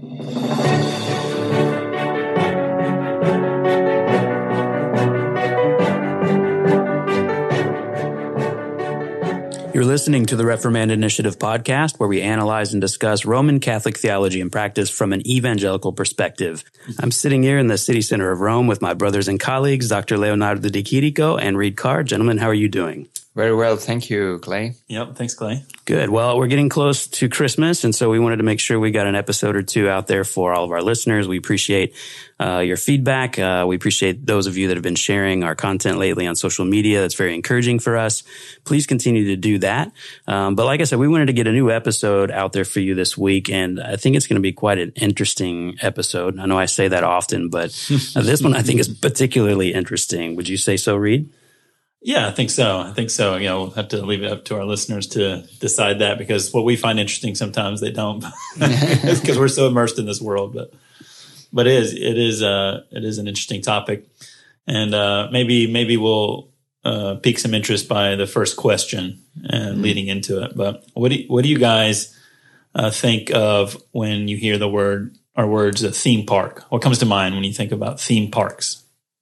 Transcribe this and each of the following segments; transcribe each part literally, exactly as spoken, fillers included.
You're listening to the Reformand Initiative podcast, where we analyze and discuss Roman Catholic theology and practice from an evangelical perspective. I'm sitting here in the city center of Rome with my brothers and colleagues, Doctor Leonardo Di Chirico and Reed Carr. Gentlemen, how are you doing? Very well. Thank you, Clay. Yep. Thanks, Clay. Good. Well, we're getting close to Christmas, and so we wanted to make sure we got an episode or two out there for all of our listeners. We appreciate uh, your feedback. Uh, we appreciate those of you that have been sharing our content lately on social media. That's very encouraging for us. Please continue to do that. Um, but like I said, we wanted to get a new episode out there for you this week, and I think it's going to be quite an interesting episode. I know I say that often, but uh, this one I think is particularly interesting. Would you say so, Reed? Yeah, I think so. I think so. You know, we'll have to leave it up to our listeners to decide that, because what we find interesting sometimes they don't, because we're so immersed in this world. But but it is it is uh it is an interesting topic, and uh, maybe maybe we'll uh, pique some interest by the first question and mm-hmm. leading into it. But what do you, what do you guys uh, think of when you hear the word or words a theme park? What comes to mind when you think about theme parks?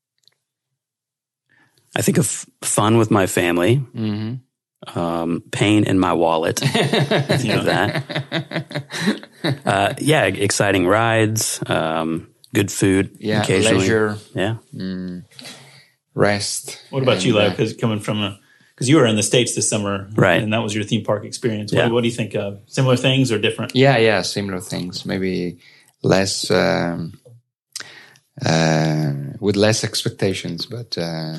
I think of fun with my family, mm-hmm. um, pain in my wallet, you know that. Uh, yeah, exciting rides, um, good food, yeah, occasionally. Leisure, yeah, mm, rest. What about you, Lev? Because coming from a, because you were in the States this summer, right? And that was your theme park experience. What, yeah. what do you think of? Similar things or different? Yeah, yeah, similar things. Maybe less. Um, uh, with less expectations, but uh,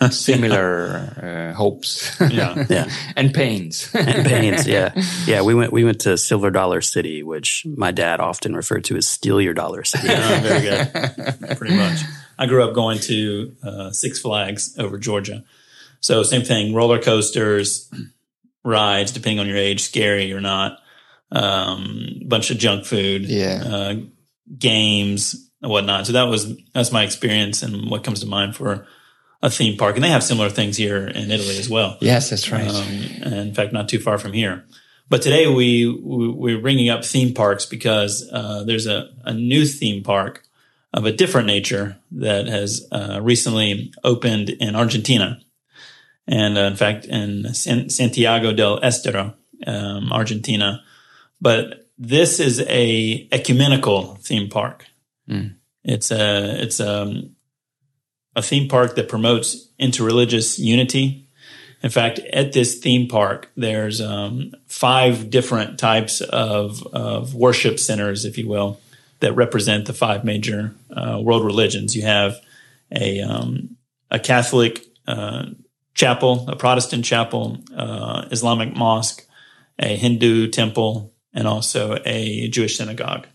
similar uh, hopes, yeah, yeah, and pains, and pains. Yeah, yeah. We went we went to Silver Dollar City, which my dad often referred to as "Steal Your Dollar City." Yeah, very good, pretty much. I grew up going to uh, Six Flags over Georgia, so same thing: roller coasters, rides, depending on your age, scary or not. Um, bunch of junk food, yeah, uh, games. And whatnot. So that was that's my experience and what comes to mind for a theme park. And they have similar things here in Italy as well. Yes, that's right. Um, and in fact, not too far from here. But today we, we we're bringing up theme parks because uh, there's a, a new theme park of a different nature that has uh, recently opened in Argentina, and uh, in fact in San, Santiago del Estero, um, Argentina. But this is a ecumenical theme park. Mm. It's a it's a, a theme park that promotes interreligious unity. In fact, at this theme park, there's um, five different types of, of worship centers, if you will, that represent the five major uh, world religions. You have a um, a Catholic uh, chapel, a Protestant chapel, uh, Islamic mosque, a Hindu temple, and also a Jewish synagogue.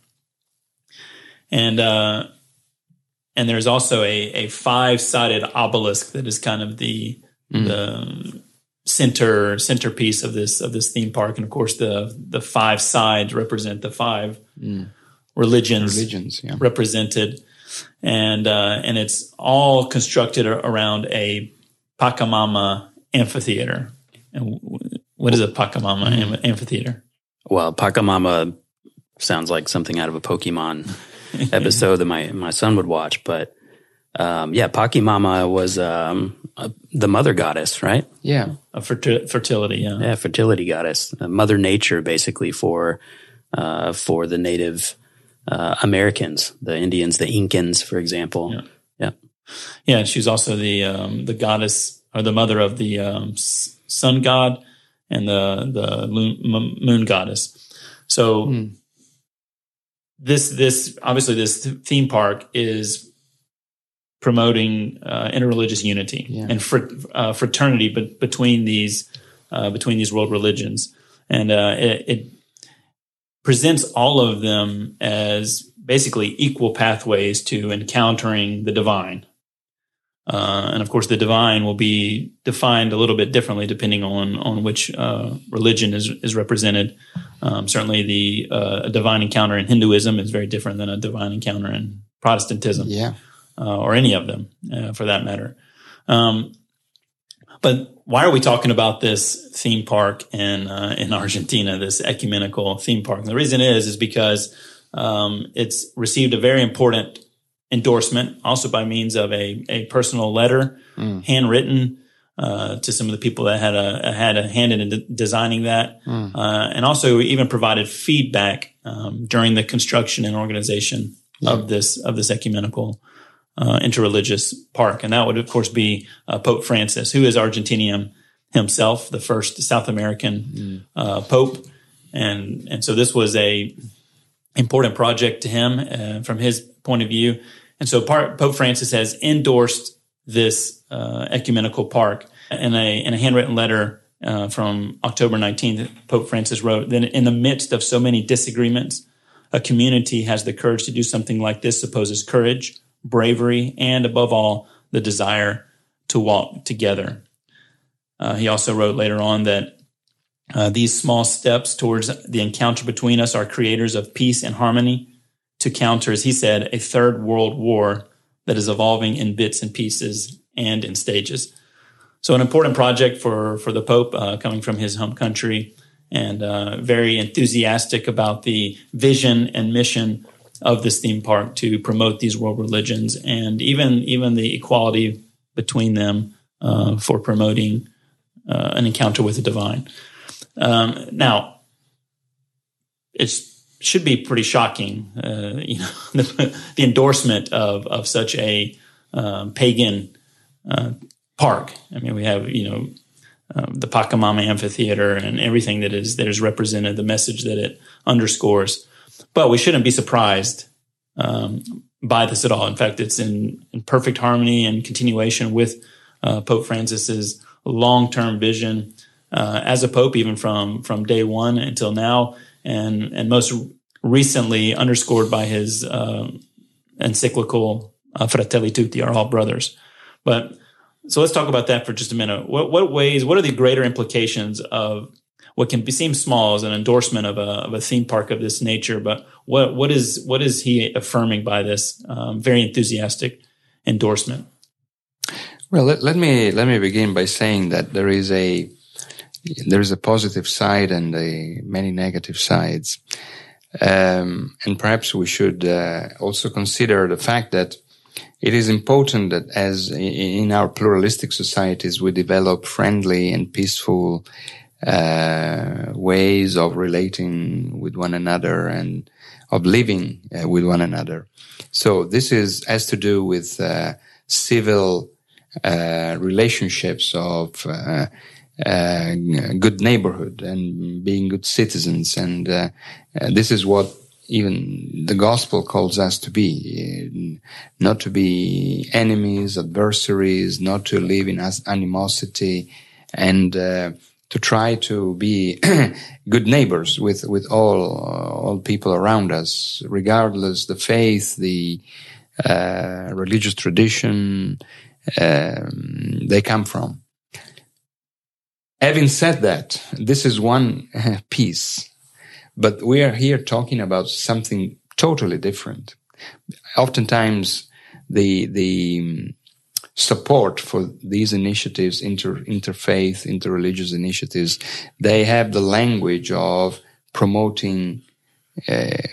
And uh, and there's also a, a five-sided obelisk that is kind of the mm. the center centerpiece of this of this theme park. And of course, the the five sides represent the five mm. religions, religions yeah. represented, and uh, and it's all constructed around a Pachamama amphitheater. And what is a Pachamama mm. amphitheater? Well, Pachamama sounds like something out of a Pokemon episode that my, my son would watch. But um, yeah, Pachamama was um, uh, the mother goddess, right? Yeah. A ferti- fertility, yeah. Yeah, fertility goddess. Uh, Mother Nature, basically, for uh, for the Native uh, Americans, the Indians, the Incans, for example. Yeah. Yeah, yeah, and she's also the um, the goddess or the mother of the um, sun god and the, the moon, moon goddess. So... Mm. This, this obviously, this theme park is promoting uh, interreligious unity yeah. and fr- uh, fraternity, but between these uh, between these world religions, and uh, it, it presents all of them as basically equal pathways to encountering the divine. Uh, and of course, the divine will be defined a little bit differently depending on on which uh, religion is is represented. Um, certainly, the uh, a divine encounter in Hinduism is very different than a divine encounter in Protestantism, yeah, uh, or any of them, uh, for that matter. Um, but why are we talking about this theme park in uh, in Argentina? This ecumenical theme park. And the reason is is because um, it's received a very important endorsement, also by means of a, a personal letter, mm. handwritten uh, to some of the people that had a had a hand in de- designing that, mm. uh, and also even provided feedback um, during the construction and organization yeah. of this of this ecumenical uh, interreligious park. And that would, of course, be uh, Pope Francis, who is Argentinian himself, the first South American mm. uh, pope, and and so this was a important project to him uh, from his point of view. And so part, Pope Francis has endorsed this uh, ecumenical park. In a, in a handwritten letter uh, from October nineteenth, Pope Francis wrote that in the midst of so many disagreements, a community has the courage to do something like this supposes courage, bravery, and above all, the desire to walk together. Uh, he also wrote later on that uh, these small steps towards the encounter between us are creators of peace and harmony to counter, as he said, a third world war that is evolving in bits and pieces and in stages. So an important project for, for the Pope uh, coming from his home country, and uh, very enthusiastic about the vision and mission of this theme park to promote these world religions and even, even the equality between them uh, for promoting uh, an encounter with the divine. Um, now, it's should be pretty shocking, uh, you know, the, the endorsement of of such a um, pagan uh, park. I mean, we have, you know, um, the Pachamama Amphitheater and everything that is that is represented, the message that it underscores. But we shouldn't be surprised um, by this at all. In fact, it's in, in perfect harmony and continuation with uh, Pope Francis's long-term vision uh, as a pope, even from from day one until now. And and most recently underscored by his uh, encyclical uh, Fratelli Tutti, are all brothers. But so let's talk about that for just a minute. What what ways? What are the greater implications of what can be, seem small as an endorsement of a of a theme park of this nature? But what what is what is he affirming by this um, very enthusiastic endorsement? Well, let, let me let me begin by saying that there is a there is a positive side and a many negative sides. Um, and perhaps we should uh, also consider the fact that it is important that as in our pluralistic societies we develop friendly and peaceful uh, ways of relating with one another and of living uh, with one another. So this is has to do with uh, civil uh, relationships of uh, Uh, good neighborhood and being good citizens, and uh, uh, this is what even the gospel calls us to be, uh, not to be enemies, adversaries, not to live in animosity, and uh, to try to be good neighbors with with all uh, all people around us, regardless the faith, the uh, religious tradition um, they come from. Having said that, this is one piece, but we are here talking about something totally different. Oftentimes, the the support for these initiatives, inter interfaith, interreligious initiatives, they have the language of promoting uh,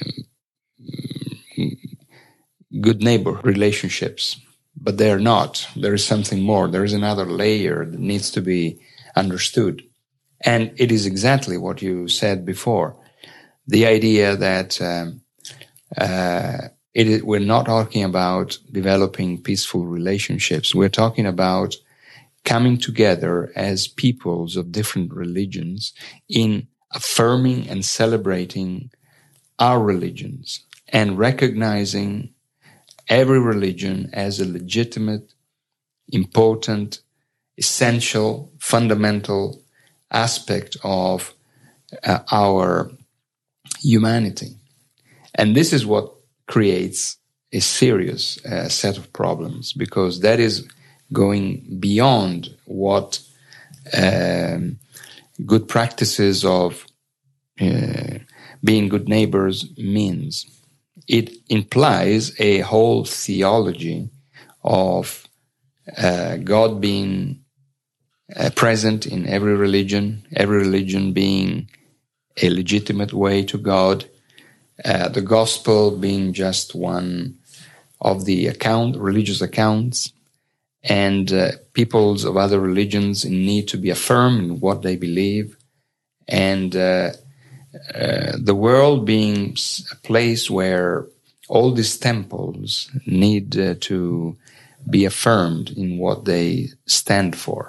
good neighbor relationships, but they are not. There is something more. There is another layer that needs to be understood. And it is exactly what you said before. The idea that um, uh, it is, we're not talking about developing peaceful relationships. We're talking about coming together as peoples of different religions in affirming and celebrating our religions and recognizing every religion as a legitimate, important, essential, fundamental aspect of uh, our humanity. And this is what creates a serious uh, set of problems, because that is going beyond what um, good practices of uh, being good neighbors means. It implies a whole theology of uh, God being uh, present in every religion, every religion being a legitimate way to God, uh, the gospel being just one of the account, religious accounts, and uh, peoples of other religions need to be affirmed in what they believe, and uh, uh, the world being a place where all these temples need uh, to be affirmed in what they stand for.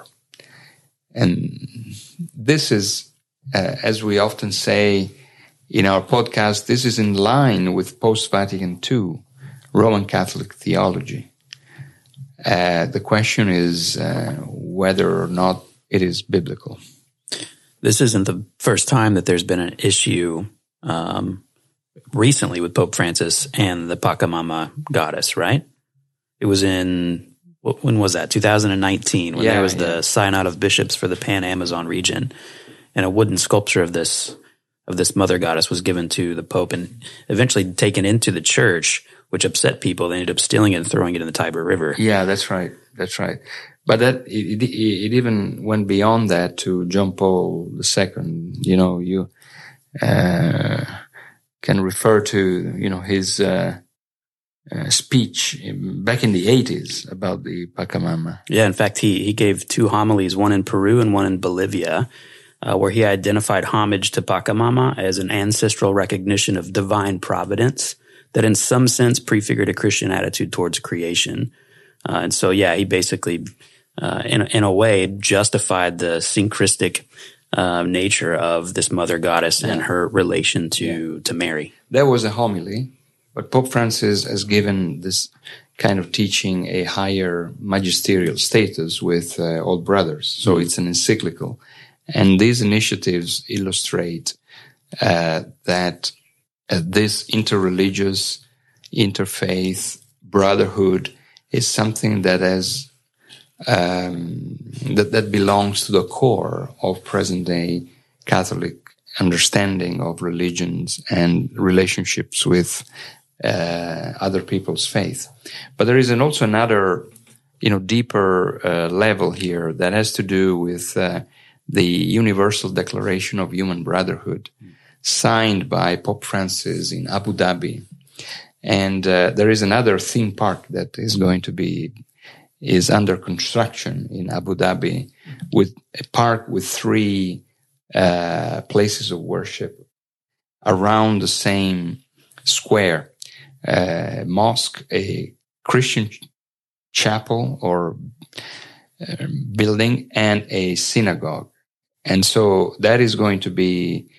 And this is, uh, as we often say in our podcast, this is in line with post-Vatican Two Roman Catholic theology. Uh, the question is uh, whether or not it is biblical. This isn't the first time that there's been an issue um, recently with Pope Francis and the Pachamama goddess, right? It was in, when was that? two thousand nineteen, when yeah, there was yeah. the Synod of Bishops for the Pan-Amazon region, and a wooden sculpture of this of this mother goddess was given to the Pope and eventually taken into the church, which upset people. They ended up stealing it and throwing it in the Tiber River. Yeah, that's right. That's right. But that it, it, it even went beyond that to John Paul the Second. You know, you uh, can refer to, you know, his uh, uh, speech back in the eighties about the Pachamama. Yeah, in fact, he he gave two homilies, one in Peru and one in Bolivia, uh, where he identified homage to Pachamama as an ancestral recognition of divine providence that in some sense prefigured a Christian attitude towards creation. Uh, and so, yeah, he basically, uh, in, in a way, justified the syncretistic uh, nature of this mother goddess yeah. and her relation to, yeah. to Mary. There was a homily, but Pope Francis has given this kind of teaching a higher magisterial status with uh, All Brothers. So mm-hmm. it's an encyclical. And these initiatives illustrate uh, that uh, this interreligious, interfaith brotherhood is something that has um, that that belongs to the core of present-day Catholic understanding of religions and relationships with uh, other people's faith. But there is an also another, you know, deeper uh, level here that has to do with uh, the Universal Declaration of Human Brotherhood, signed by Pope Francis in Abu Dhabi. And uh, there is another theme park that is going to be, is under construction in Abu Dhabi, with a park with three uh, places of worship around the same square. A mosque, a Christian chapel or uh, building, and a synagogue. And so that is going to be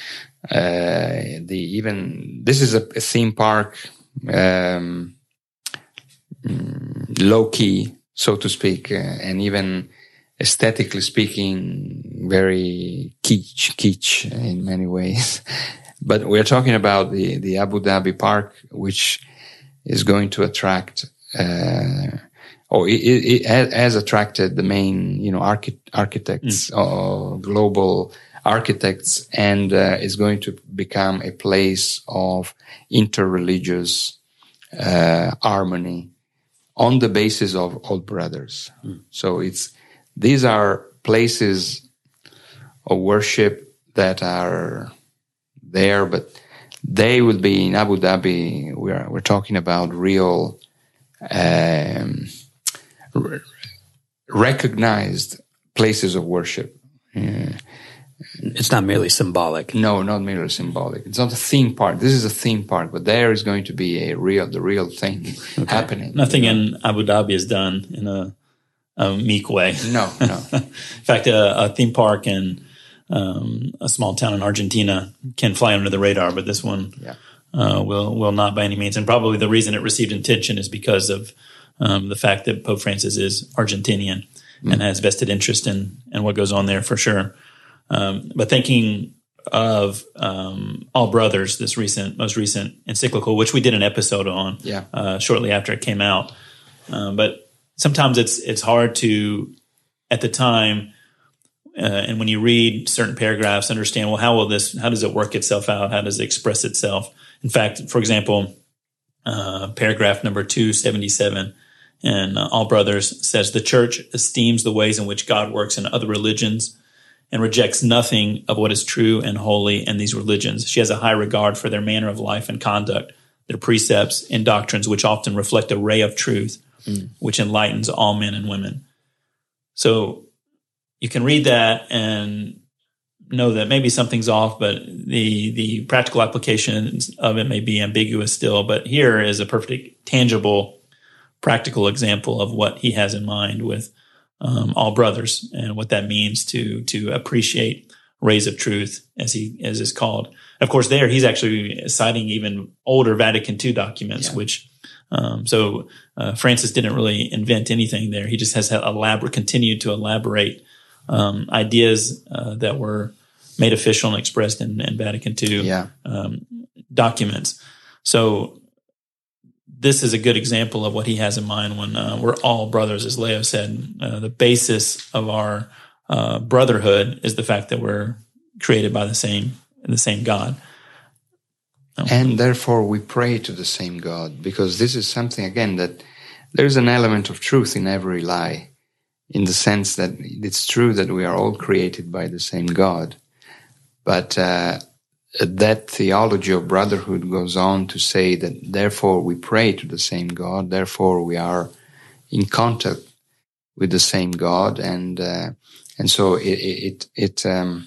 uh, the even, this is a, a theme park, um, low key, so to speak, uh, and even aesthetically speaking, very kitsch, kitsch in many ways. But we're talking about the, the Abu Dhabi park, which is going to attract, uh, or it, it has attracted the main, you know, archi- architects, mm. or global architects, and uh, is going to become a place of interreligious uh, harmony on the basis of All Brothers. Mm. So it's these are places of worship that are there, but they will be in Abu Dhabi. We're we're talking about real, um, r- recognized places of worship. Yeah. It's not merely symbolic. No, not merely symbolic. It's not a theme park. This is a theme park, but there is going to be a real, the real thing okay. happening. Nothing you know? in Abu Dhabi is done in a, a meek way. No, no. In fact, a, a theme park in um, a small town in Argentina can fly under the radar, but this one yeah. uh, will will not by any means. And probably the reason it received attention is because of um, the fact that Pope Francis is Argentinian mm. and has vested interest in, in what goes on there for sure. Um, but thinking of um, All Brothers, this recent, most recent encyclical, which we did an episode on yeah. uh, shortly after it came out. Um, but sometimes it's it's hard to, at the time, uh, and when you read certain paragraphs, understand, well, how will this, how does it work itself out? How does it express itself? In fact, for example, uh, paragraph number two seventy-seven in uh, All Brothers says, the Church esteems the ways in which God works in other religions and rejects nothing of what is true and holy in these religions. She has a high regard for their manner of life and conduct, their precepts and doctrines, which often reflect a ray of truth, mm. which enlightens all men and women. So you can read that and know that maybe something's off, but the the practical applications of it may be ambiguous still. But here is a perfect, tangible, practical example of what he has in mind with um, all brothers and what that means to to appreciate rays of truth, as he as is called. Of course, there he's actually citing even older Vatican two documents, yeah. which um, so uh, Francis didn't really invent anything there. He just has elaborate, continued to elaborate um, ideas uh, that were made official and expressed in, in Vatican two yeah. um, documents. So this is a good example of what he has in mind when uh, we're all brothers, as Leo said. Uh, the basis of our uh, brotherhood is the fact that we're created by the same the same God. Um, and therefore we pray to the same God, because this is something, again, that there's an element of truth in every lie, in the sense that it's true that we are all created by the same God. But uh, that theology of brotherhood goes on to say that therefore we pray to the same God, therefore we are in contact with the same God, and uh, and so it it it um,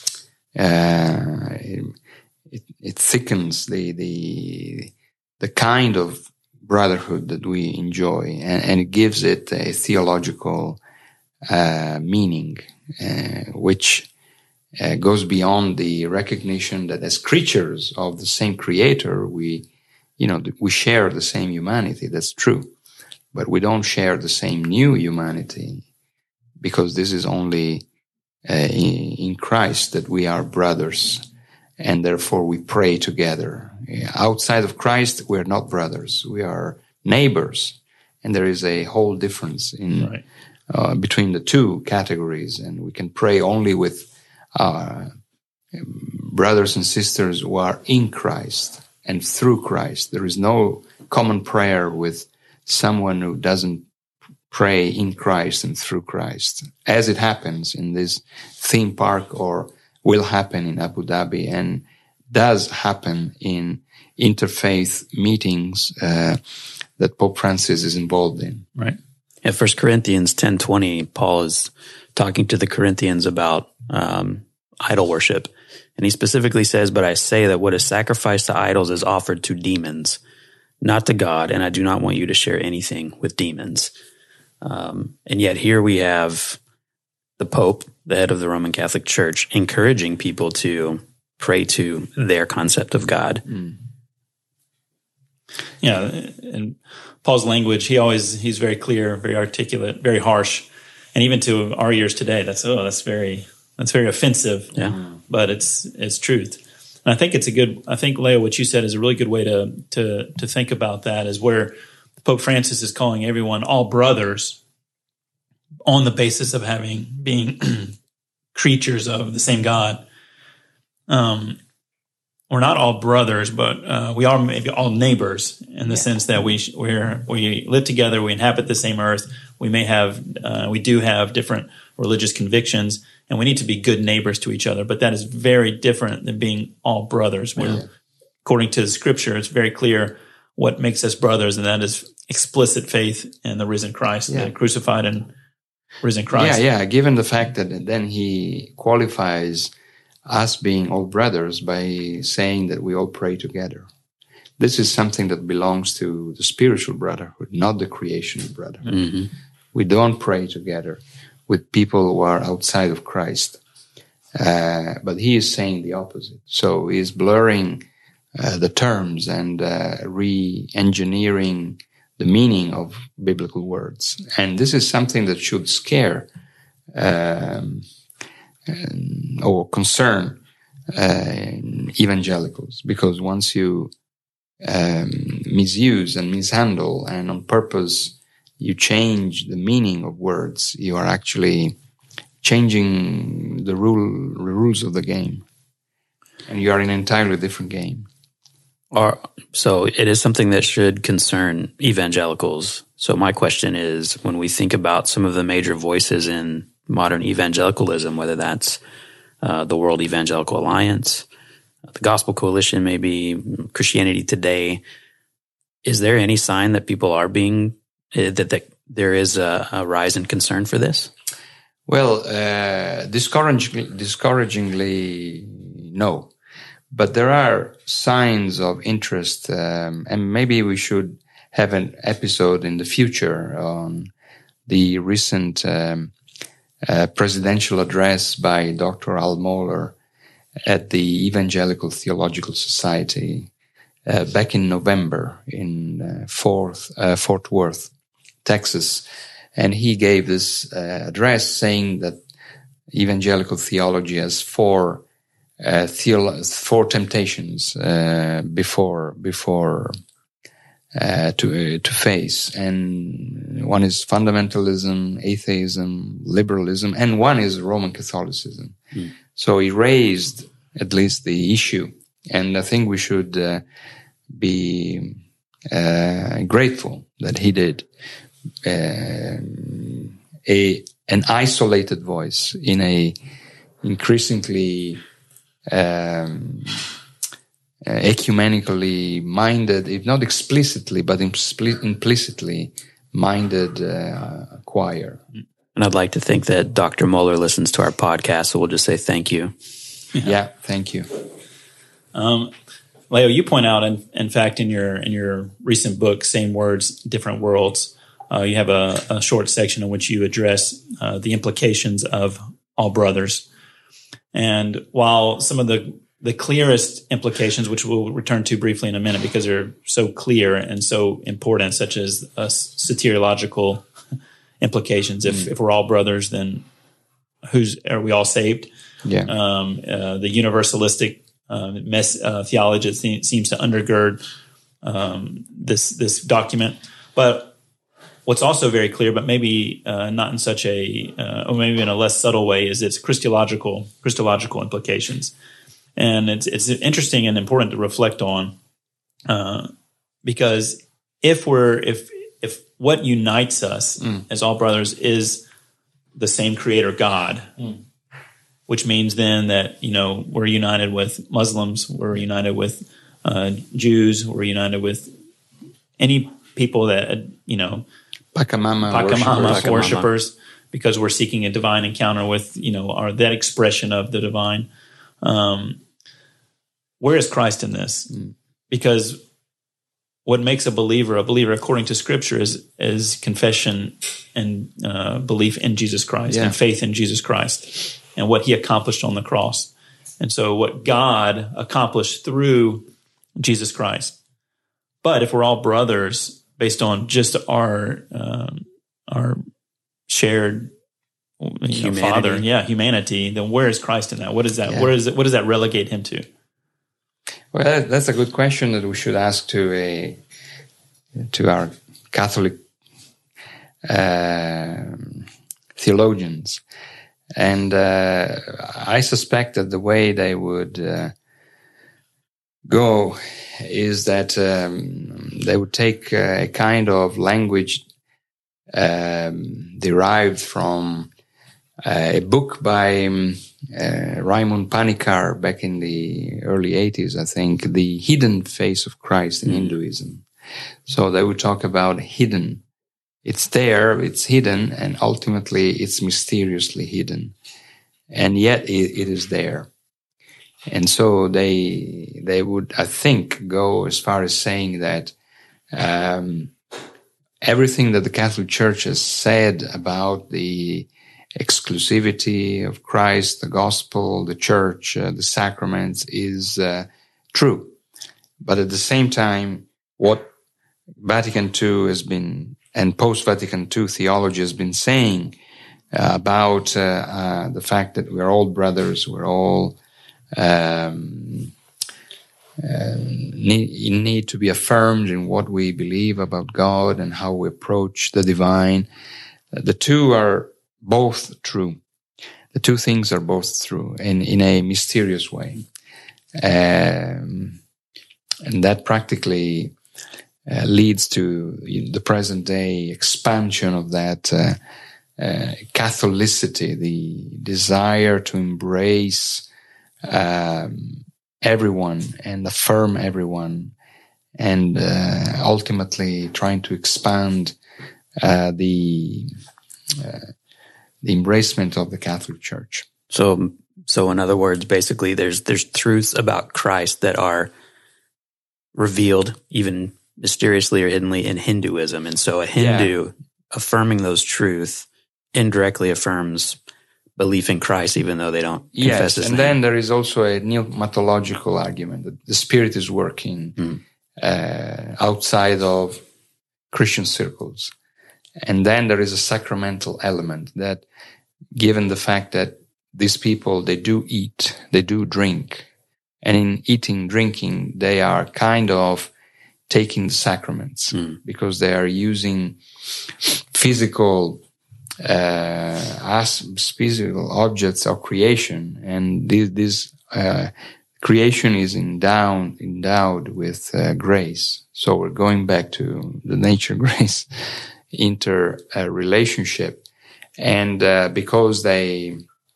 uh, it, it thickens the the the kind of brotherhood that we enjoy, and, and it gives it a theological uh, meaning, uh, which uh, goes beyond the recognition that as creatures of the same Creator, we, you know, we share the same humanity. That's true, but we don't share the same new humanity, because this is only uh, in, in Christ that we are brothers. And therefore we pray together. Outside of Christ, we're not brothers. We are neighbors. And there is a whole difference in right. uh, between the two categories. And we can pray only with uh, brothers and sisters who are in Christ and through Christ. There is no common prayer with someone who doesn't pray in Christ and through Christ, as it happens in this theme park, or will happen in Abu Dhabi, and does happen in interfaith meetings uh, that Pope Francis is involved in. Right. At First Corinthians ten twenty, Paul is talking to the Corinthians about um, idol worship. And he specifically says, "But I say that what is sacrificed to idols is offered to demons, not to God, and I do not want you to share anything with demons." Um, and yet here we have the Pope, the head of the Roman Catholic Church, encouraging people to pray to their concept of God. Mm. Yeah, and Paul's language, he always, he's very clear, very articulate, very harsh. And even to our ears today, that's, oh, that's very, that's very offensive. Yeah. But it's, it's truth. And I think it's a good, I think, Leo, what you said is a really good way to, to, to think about that, is where Pope Francis is calling everyone all brothers on the basis of having, being creatures of the same God. Um, we're not all brothers, but uh, we are maybe all neighbors in the yeah. sense that we we're, we live together, we inhabit the same earth. We may have, uh, we do have different religious convictions, and we need to be good neighbors to each other. But that is very different than being all brothers. Where, yeah. according to the Scripture, it's very clear what makes us brothers, and that is explicit faith in the risen Christ, yeah. the crucified and risen Christ. Yeah, yeah. Given the fact that then he qualifies us being all brothers by saying that we all pray together. This is something that belongs to the spiritual brotherhood, not the creation brotherhood. Mm-hmm. We don't pray together with people who are outside of Christ. Uh, but he is saying the opposite. So he is blurring uh, the terms and uh, re-engineering the meaning of biblical words. And this is something that should scare um, or concern uh, evangelicals, because once you um, misuse and mishandle and on purpose you change the meaning of words, you are actually changing the rule, the rules of the game, and you are in an entirely different game. Or, so it is something that should concern evangelicals. So my question is, when we think about some of the major voices in modern evangelicalism, whether that's uh, the World Evangelical Alliance, the Gospel Coalition, maybe Christianity Today. Is there any sign that people are being, uh, that, that there is a, a rise in concern for this? Well, uh, discouragingly, discouragingly, no. But there are signs of interest, um, and maybe we should have an episode in the future on the recent um, uh, presidential address by Doctor Al Mohler at the Evangelical Theological Society uh, back in November in uh, Fort, uh, Fort Worth, Texas. And he gave this uh, address saying that evangelical theology has four uh, theolo- four temptations uh, before before uh, to uh, to face, and one is fundamentalism, atheism, liberalism, and one is Roman Catholicism. Mm. So he raised at least the issue, and I think we should uh, be uh, grateful that he did. Uh, a an isolated voice in a increasingly um, uh, ecumenically minded, if not explicitly, but impl- implicitly minded uh, choir. And I'd like to think that Doctor Mohler listens to our podcast, so we'll just say thank you. Yeah, yeah thank you. Um, Leo, you point out, in, in fact, in your in your recent book, Same Words, Different Worlds, Uh, you have a, a short section in which you address uh, the implications of all brothers. And while some of the, the clearest implications, which we'll return to briefly in a minute because they're so clear and so important, such as uh, soteriological implications. If, mm. if we're all brothers, then who's are we all saved? Yeah. Um, uh, the universalistic uh, mess, uh, theology seems to undergird um, this this document. But what's also very clear, but maybe uh, not in such a, uh, or maybe in a less subtle way, is its Christological Christological implications, and it's it's interesting and important to reflect on, uh, because if we're if if what unites us mm. as all brothers is the same Creator God, mm. which means then that you know we're united with Muslims, we're united with uh, Jews, we're united with any people that you know. Pachamama, Pachamama worshippers. worshippers, because we're seeking a divine encounter with, you know, our that expression of the divine. Um, where is Christ in this? Mm. Because what makes a believer a believer, according to Scripture, is is confession and uh, belief in Jesus Christ yeah. and faith in Jesus Christ and what He accomplished on the cross. And so, what God accomplished through Jesus Christ. But if we're all brothers, based on just our um, our shared you know, Father, yeah, humanity, then where is Christ in that? What is that? Yeah. Where is it? What does that relegate Him to? Well, that's a good question that we should ask to a to our Catholic uh, theologians, and uh, I suspect that the way they would uh, go is that um, they would take a kind of language um, derived from uh, a book by um, uh, Raymond Panikkar back in the early eighties, I think, The Hidden Face of Christ in mm. Hinduism. So they would talk about hidden. It's there, it's hidden, and ultimately it's mysteriously hidden. And yet it, it is there. And so they they would, I think, go as far as saying that um, everything that the Catholic Church has said about the exclusivity of Christ, the gospel, the church, uh, the sacraments is uh, true. But at the same time, what Vatican Two has been, and post-Vatican Two theology has been saying uh, about uh, uh, the fact that we're all brothers, we're all um, uh, need, need to be affirmed in what we believe about God and how we approach the divine. The two are both true. The two things are both true in, in a mysterious way. Um, and that practically uh, leads to the present day expansion of that uh, uh, Catholicity, the desire to embrace um, everyone and affirm everyone, and uh, ultimately trying to expand uh, the uh, the embracement of the Catholic Church. So, so in other words, basically, there's there's truths about Christ that are revealed even mysteriously or hiddenly in Hinduism, and so a Hindu yeah. affirming those truths indirectly affirms belief in Christ, even though they don't confess yes, his and name. Then there is also a pneumatological argument that the Spirit is working mm. uh, outside of Christian circles. And then there is a sacramental element that, given the fact that these people, they do eat, they do drink, and in eating, drinking, they are kind of taking the sacraments mm. because they are using physical uh, as physical objects of creation, and this, this uh, creation is endowed endowed with uh, grace. So we're going back to the nature grace inter uh, relationship, and uh, because they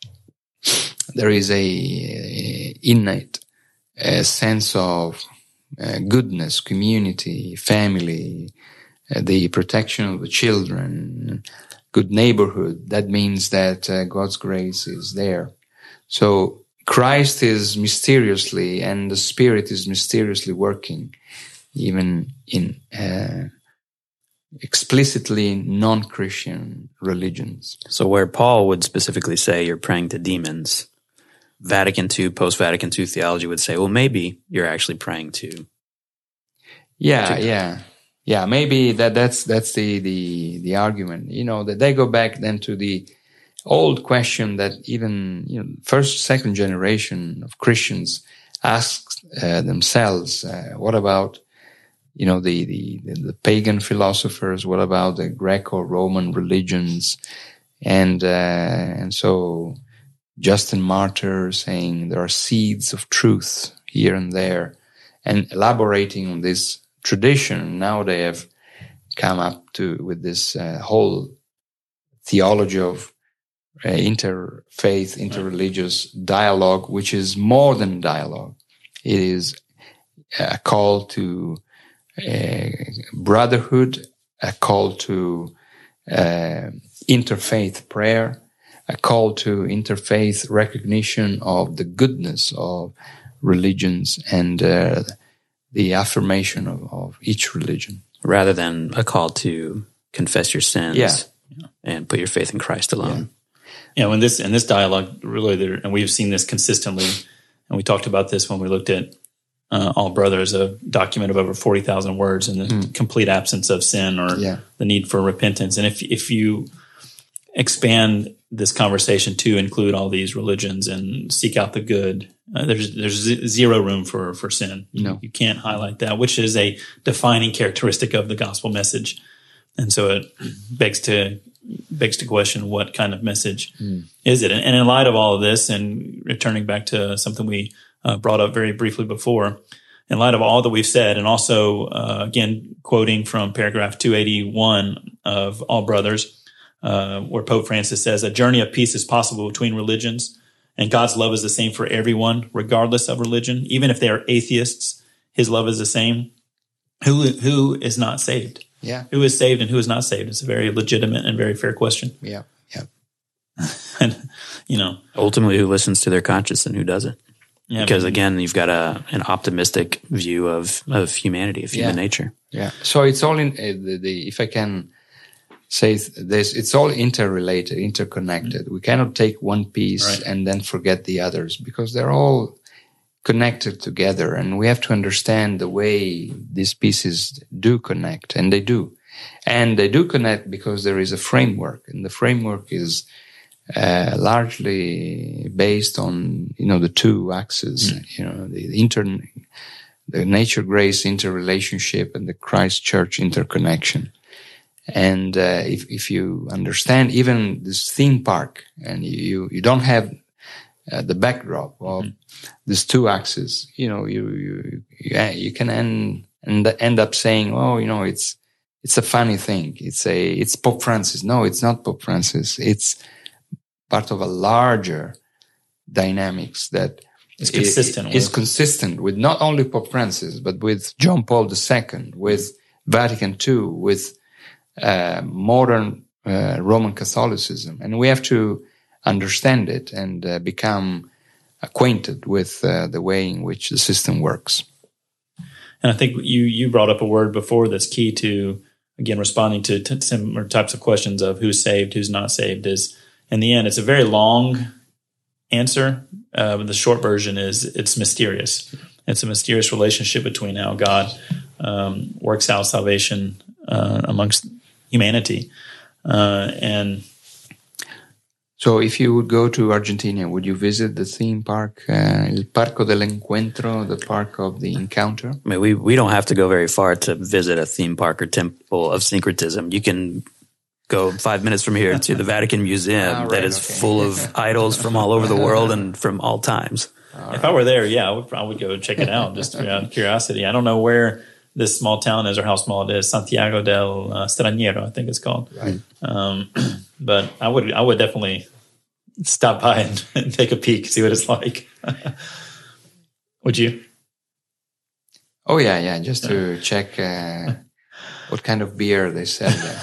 there is a, a innate a sense of uh, goodness, community, family, uh, the protection of the children, good neighborhood. That means that uh, God's grace is there. So Christ is mysteriously, and the Spirit is mysteriously working, even in uh, explicitly non-Christian religions. So where Paul would specifically say you're praying to demons, Vatican Two, post-Vatican Two theology would say, well, maybe you're actually praying to. Yeah, to yeah. Yeah, maybe that, that's, that's the, the, the argument, you know, that they go back then to the old question that even, you know, first, second generation of Christians ask uh, themselves, uh, what about, you know, the, the, the pagan philosophers? What about the Greco-Roman religions? And, uh, and so Justin Martyr saying there are seeds of truth here and there, and elaborating on this tradition. Now they have come up to with this uh, whole theology of uh, interfaith, interreligious dialogue, which is more than dialogue. It is a call to uh, brotherhood, a call to uh, interfaith prayer, a call to interfaith recognition of the goodness of religions and uh, the affirmation of, of each religion. Rather than a call to confess your sins yeah. and put your faith in Christ alone. Yeah, when this in this dialogue, really, there, and we've seen this consistently, and we talked about this when we looked at uh, All Brothers, a document of over forty thousand words, and the mm. complete absence of sin or yeah. the need for repentance. And if if you expand this conversation to include all these religions and seek out the good, uh, there's there's zero room for for sin. No. You can't highlight that, which is a defining characteristic of the gospel message. And so it begs to begs to question, what kind of message mm. is it? And, and in light of all of this, and returning back to something we uh, brought up very briefly before, in light of all that we've said, and also uh, again quoting from paragraph two eighty-one of All Brothers, Uh, where Pope Francis says, a journey of peace is possible between religions, and God's love is the same for everyone, regardless of religion. Even if they are atheists, his love is the same. Who Who is not saved? Yeah. Who is saved and who is not saved? It's a very legitimate and very fair question. Yeah, yeah. And, you know. Ultimately, who listens to their conscience and who doesn't? Yeah, because, I mean, again, you've got a an optimistic view of, of humanity, of human yeah. nature. Yeah. So it's all in uh, the, the, if I can say this, it's all interrelated, interconnected. Mm-hmm. We cannot take one piece right. and then forget the others, because they're all connected together, and we have to understand the way these pieces do connect, and they do. And they do connect because there is a framework, and the framework is uh, largely based on, you know, the two axes, mm-hmm. you know, the, the inter, the nature-grace interrelationship and the Christ-Church interconnection. And uh, if if you understand even this theme park, and you you don't have uh, the backdrop of mm-hmm. these two axes, you know, you you you, you can end, end end up saying, oh, you know, it's it's a funny thing. It's a, it's Pope Francis. No, it's not Pope Francis. It's part of a larger dynamics that is consistent is with. consistent with not only Pope Francis, but with John Paul the Second, with Vatican Two, with uh, modern uh, Roman Catholicism. And we have to understand it and uh, become acquainted with uh, the way in which the system works. And I think you you brought up a word before that's key to, again, responding to, to similar types of questions of who's saved, who's not saved, is in the end, it's a very long answer. Uh, but the short version is it's mysterious. It's a mysterious relationship between how God um, works out salvation uh, amongst humanity. Uh, and So if you would go to Argentina, would you visit the theme park, uh, El Parco del Encuentro, the Park of the Encounter? I mean, we, we don't have to go very far to visit a theme park or temple of syncretism. You can go five minutes from here to the Vatican Museum. Ah, right, that is okay. full of idols from all over the world and from all times. All if right. I were there, yeah, I would, I would go check it out just out of curiosity. I don't know where this small town is or how small it is. Santiago del uh, Straniero, I think it's called. Right. Um, but I would I would definitely stop by and, and take a peek, see what it's like. Would you? Oh, yeah, yeah, just to check uh, what kind of beer they sell there.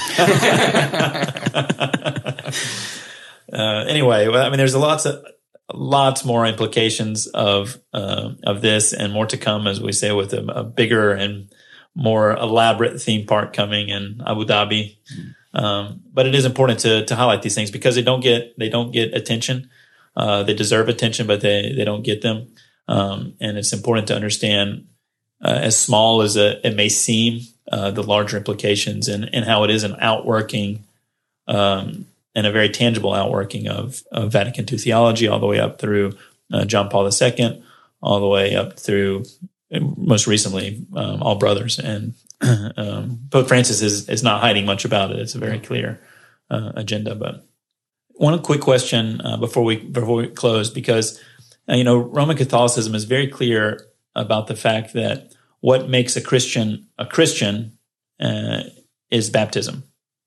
uh, anyway, well, I mean, there's a lots of lots more implications of uh, of this, and more to come, as we say, with a, a bigger and more elaborate theme park coming in Abu Dhabi. Mm. Um, but it is important to to highlight these things because they don't get they don't get attention. Uh, they deserve attention, but they they don't get them. Um, and it's important to understand, uh, as small as a, it may seem, uh, the larger implications and, and how it is an outworking, um, and a very tangible outworking of, of Vatican Two theology, all the way up through uh, John Paul the Second, all the way up through most recently um, All Brothers. And um, Pope Francis is is not hiding much about it. It's a very clear uh, agenda. But one quick question uh, before we before we close, because uh, you know Roman Catholicism is very clear about the fact that what makes a Christian a Christian uh, is baptism.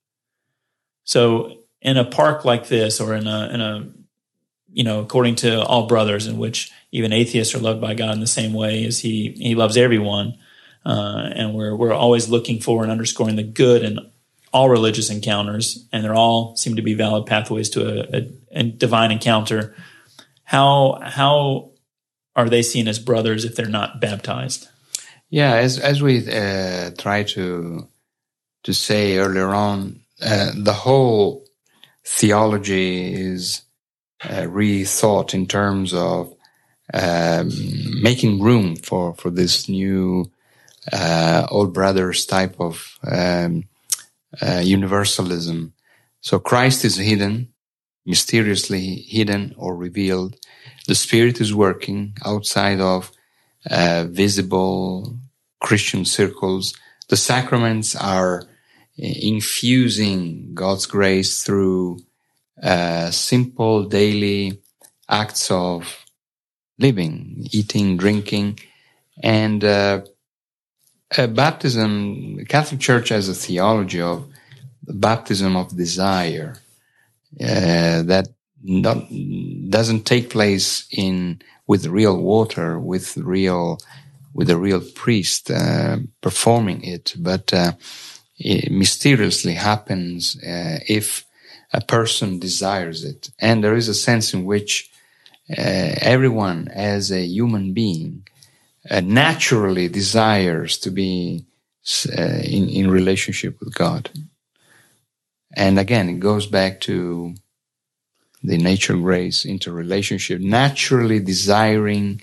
So in a park like this, or in a in a you know according to All Brothers, in which even atheists are loved by God in the same way as He He loves everyone. Uh, and we're we're always looking for and underscoring the good in all religious encounters, and they're all seem to be valid pathways to a, a, a divine encounter. How how are they seen as brothers if they're not baptized? Yeah, as as we uh, try to to say earlier on, uh, the whole theology is uh, rethought in terms of um, making room for for this new. Uh, All Brothers type of um, uh, universalism. So Christ is hidden, mysteriously hidden or revealed. The Spirit is working outside of uh, visible Christian circles. The sacraments are infusing God's grace through uh, simple daily acts of living, eating, drinking, and uh, Uh, baptism, the Catholic Church has a theology of the baptism of desire uh, that not, doesn't take place in with real water, with real with a real priest uh, performing it, but uh, it mysteriously happens uh, if a person desires it. And there is a sense in which uh, everyone, as a human being, Uh, naturally desires to be uh, in, in relationship with God. And again, it goes back to the nature grace interrelationship, naturally desiring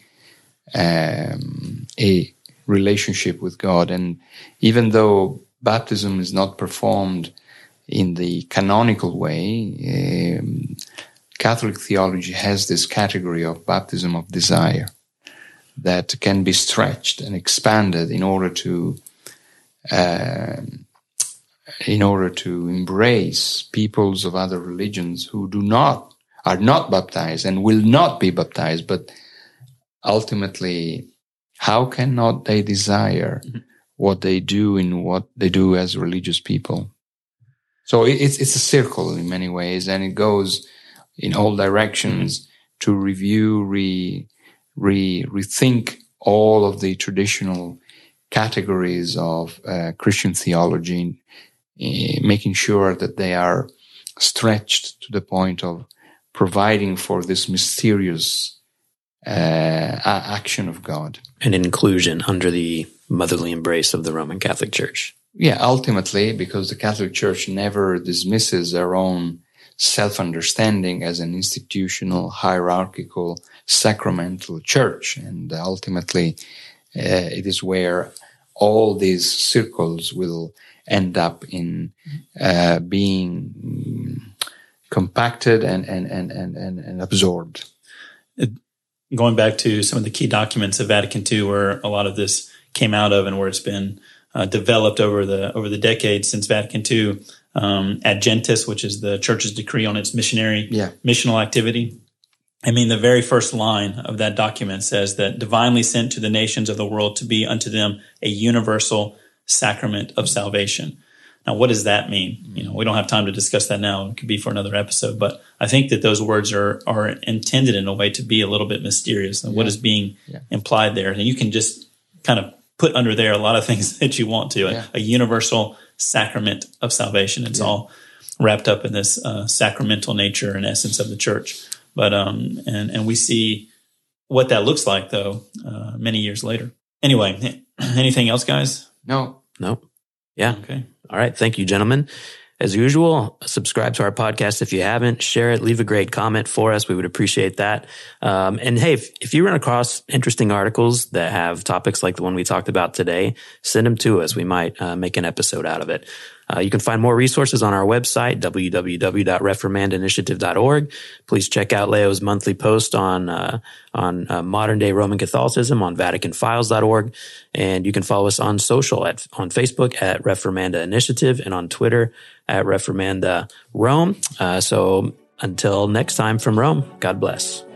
um, a relationship with God. And even though baptism is not performed in the canonical way, um, Catholic theology has this category of baptism of desire that can be stretched and expanded in order to uh, in order to embrace peoples of other religions who do not are not baptized and will not be baptized. But ultimately, how cannot they desire mm-hmm. what they do in what they do as religious people. So it's it's a circle in many ways, and it goes in all directions mm-hmm. to review, re, re, rethink all of the traditional categories of uh, Christian theology, uh, making sure that they are stretched to the point of providing for this mysterious uh, action of God. An inclusion under the motherly embrace of the Roman Catholic Church. Yeah, ultimately, because the Catholic Church never dismisses their own self-understanding as an institutional, hierarchical, sacramental church. And ultimately, uh, it is where all these circles will end up in uh, being compacted and, and, and, and, and absorbed. It, going back to some of the key documents of Vatican Two, where a lot of this came out of and where it's been uh, developed over the over the decades since Vatican Two, um, Ad Gentis, which is the Church's decree on its missionary yeah. missional activity. I mean, the very first line of that document says that divinely sent to the nations of the world to be unto them a universal sacrament of salvation. Now, what does that mean? You know, we don't have time to discuss that now. It could be for another episode. But I think that those words are are intended in a way to be a little bit mysterious. And yeah. what is being yeah. implied there? And you can just kind of put under there a lot of things that you want to. Yeah. A, a universal sacrament of salvation. It's yeah. all wrapped up in this uh, sacramental nature and essence of the church. But um, and and we see what that looks like, though, uh, many years later. Anyway, anything else, guys? No. No. Yeah. Okay. All right. Thank you, gentlemen. As usual, subscribe to our podcast if you haven't. Share it. Leave a great comment for us. We would appreciate that. Um, and hey, if, if you run across interesting articles that have topics like the one we talked about today, send them to us. We might uh, make an episode out of it. Uh, you can find more resources on our website, w w w dot reformanda initiative dot org. Please check out Leo's monthly post on uh, on uh, modern-day Roman Catholicism on vatican files dot org. And you can follow us on social at on Facebook at Reformanda Initiative and on Twitter at Reformanda Rome. Uh, so until next time from Rome, God bless.